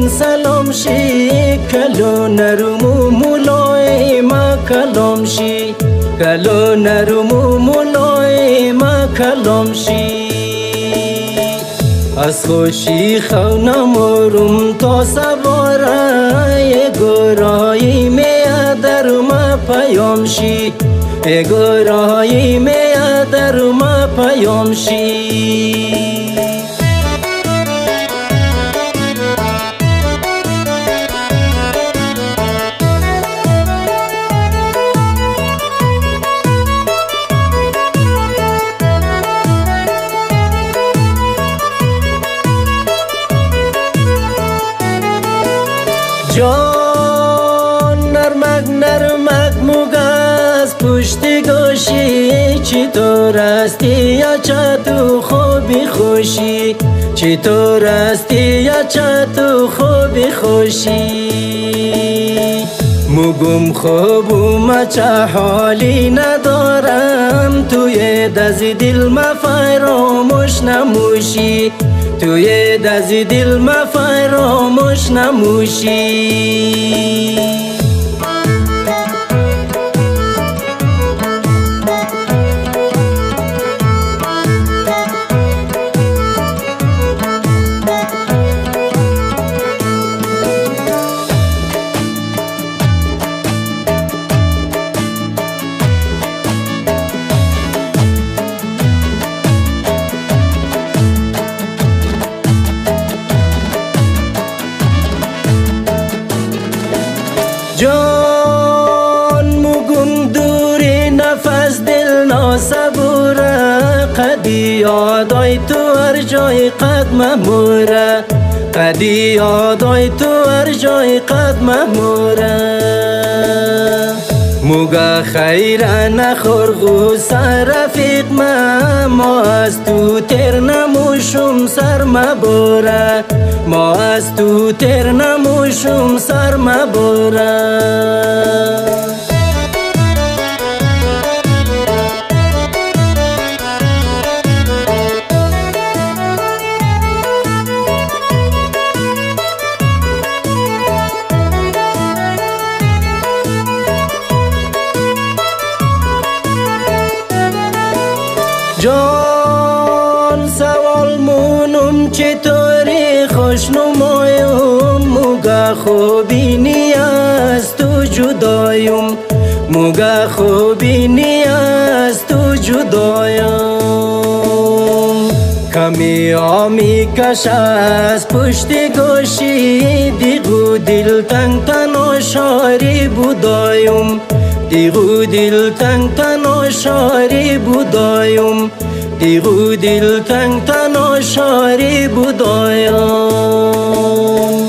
دورین سلام شی کلو نرمو مولای ما کلام شی کلو نرمو مولای ما کلام شی از خوشی خونمورم تا سواره گرایی میادر ما پیام شی گرایی میادر ما پیام شی جان نرمک موگاز پشت گوشی چطور استی یا چطور خوبی خوشی چطور استی یا چطور خوبی خوشی مگم خوبم چه حالی ندارم توی دزی دل ما فراموش نموشی توی دزی دل ما فراموش نموشی جان مگم دوری نفس دل ناسبوره قدی یادای تو هر جای قدم موره قدی یادای تو هر جای قدم موره موگا خیره نخور غوصه رفیق ما از تو تر نموشم سر مبوره ما از تو تر نموشم سر مبوره جان سوال مونم چطوری خوشنمایم موگا خوبی نیست تو جدایم موگا خوبی نیست تو جدایم کمی آمی کش از پشت گوشی دیگو دل تنگ تناشاری بودایم دیگو دل تنگ تناشاری بودایم دیگو دل تنگ تناشاری بودایم